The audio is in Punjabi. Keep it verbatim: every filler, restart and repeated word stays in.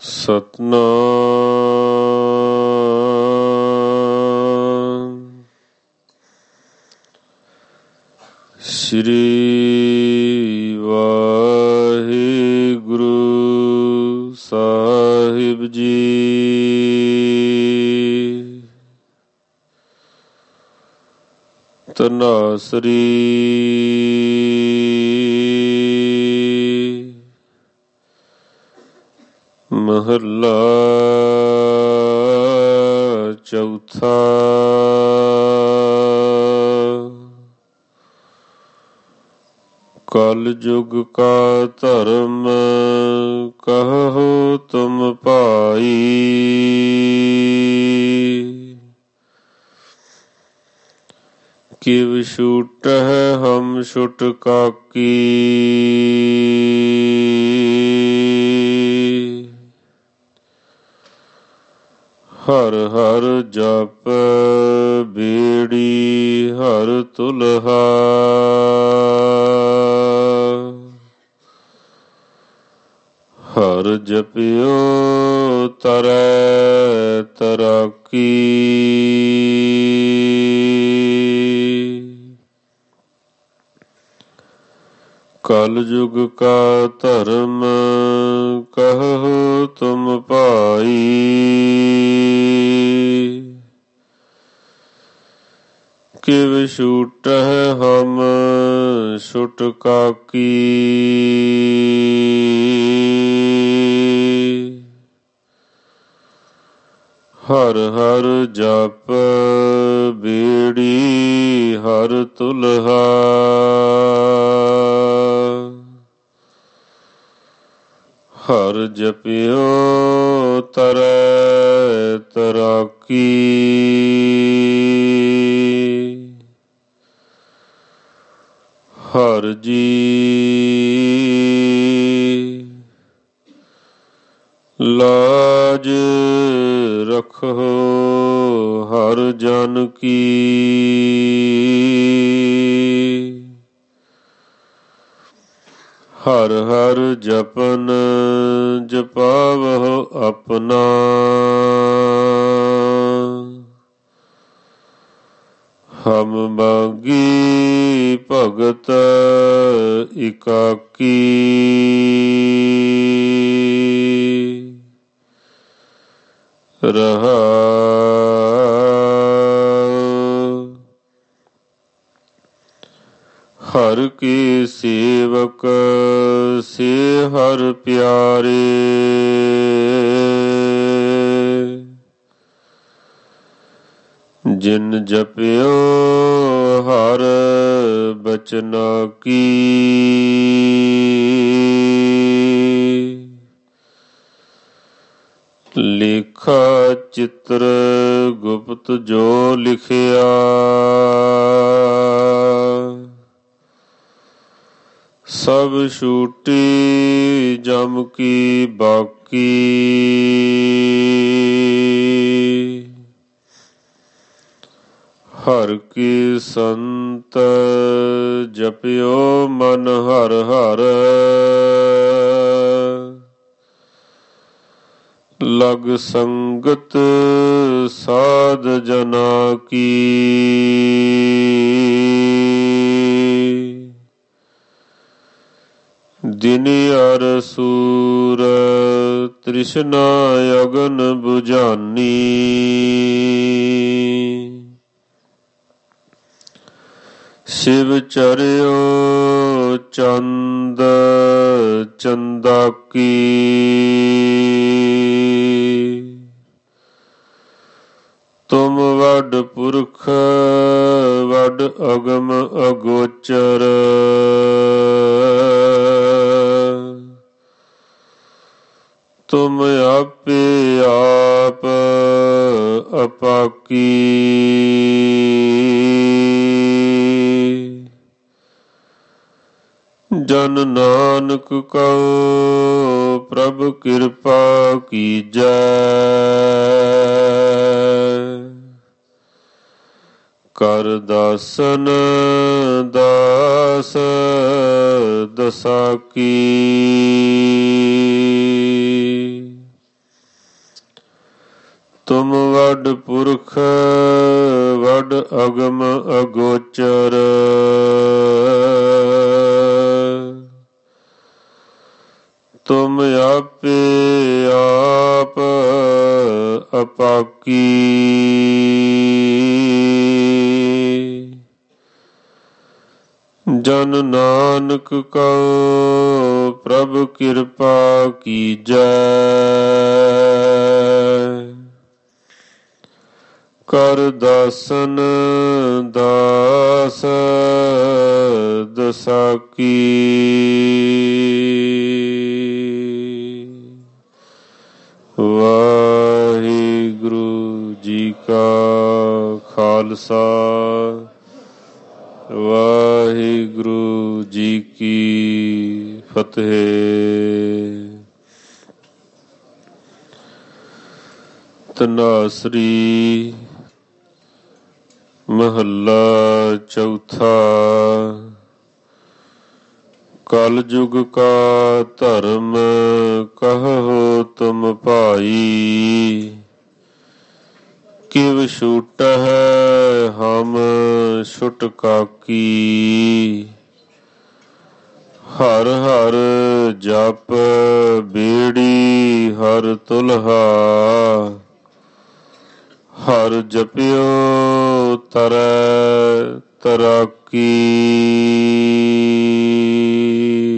ਸਤਨਾਮ ਸ੍ਰੀ ਵਾਹਿਗੁਰੂ ਸਾਹਿਬ ਜੀ। ਧਨਾਸਰੀ ਮਹੱਲਾ ਚੌਥਾ। ਕਲ ਯੁਗ ਕਾ ਧਰਮ ਕਹੋ ਤੁਮ ਭਾਈ, ਕਿਵ ਛੂਟਹਿ ਹਮ ਛੁਟ ਕਾਕੀ। ਹਰ ਹਰ ਜਪ ਬੇੜੀ ਹਰ ਤੁਲਹਾ, ਹਰ ਜਪਿਓ ਤਰੈ ਤਰਾਕੀ। ਕਲ ਯੁਗ ਕਾ ਧਰਮ ਕਹੋ ਤੁਮ ਭਾਈ, ਕਿਵ ਛੂਟਹਿ ਹਮ ਛੁਟ ਕਾਕੀ। ਹਰ ਹਰ ਜਪ ਬੇੜੀ ਹਰ ਤੁਲਹਾ, ਹਰ ਜਪਿਓ ਤਰੈ ਤਰਾਕੀ। ਹਰ ਜੀ ਲਾਜ ਰਖੋ ਹਰ ਜਨ ਕੀ, ਹਰ ਹਰ ਜਪਨ ਜਪਾਵਹੁ ਆਪਣਾ। ਹਮ ਮਾਗੀ ਭਗਤ ਇਕਾਕੀ, ਰਹਾਉ। ਹਰ ਕੇ ਸੇਵਕ ਸੇ ਹਰ ਪਿਆਰੇ, ਜਿਨ ਜਪਿਓ ਹਰ ਬਚਨਾ ਕੀ। ਲੇਖਾ ਚਿੱਤਰ ਗੁਪਤ ਜੋ ਲਿਖਿਆ, ਸਭ ਛੂਟੀ ਜਮ ਕੀ ਬਾਕੀ। ਹਰ ਕੀ ਸੰਤ ਜਪਿਓ ਮਨ ਹਰ ਹਰ, ਲਗ ਸੰਗਤ ਸਾਧ ਜਨਾ ਕੀ। ਦਿਨ ਅਰ ਸੂਰ ਤ੍ਰਿਸ਼ਨਾ ਅਗਨ ਬੁਝਾਨੀ, ਸ਼ਿਵ ਚਰਿਓ ਚੰਦ ਚੰਦਾਕੀ। ਤੁਮ ਵੱਡ ਪੁਰਖ ਵੱਡ ਅਗਮ ਅਗੋਚਰ, ਤੁਮ ਆਪੇ ਆਪ ਅਪਾਕੀ। ਜਨ ਨਾਨਕ ਕਉ ਪ੍ਰਭ ਕਿਰਪਾ ਕੀਜੈ, ਕਰ ਦਾਸਨ ਦਾਸ ਦਸਾਕੀ। ਤੁਮ ਵੱਡ ਪੁਰਖ ਵੱਡ ਅਗਮ ਅਗੋਚਰ, ਤੁਮ ਆਪੇ ਆਪ ਅਪਾਕੀ, ਜਨ ਨਾਨਕ ਕਉ ਪ੍ਰਭ ਕਿਰਪਾ ਕੀਜੈ, ਕਰ ਦਾਸਨ ਦਾਸ ਦਸਾਕੀ। ਵਾਹਿਗੁਰੂ ਜੀ ਕਾ ਖਾਲਸਾ, ਵਾਹਿਗੁਰੂ ਜੀ ਕੀ ਫਤਿਹ। ਧਨਾਸਰੀ ਮਹੱਲਾ ਚੌਥਾ। ਕਲ ਯੁਗ ਕਾ ਧਰਮ ਕਹੋ ਤੁਮ ਭਾਈ, ਕਿਵ ਛੂਟਹਿ ਹਮ ਛੁਟ ਕਾਕੀ। ਹਰ ਹਰ ਜਪ ਬੇੜੀ ਹਰ ਤੁਲਹਾ, ਹਰ ਜਪਿਓ ਤਰੈ ਤਰਾਕੀ।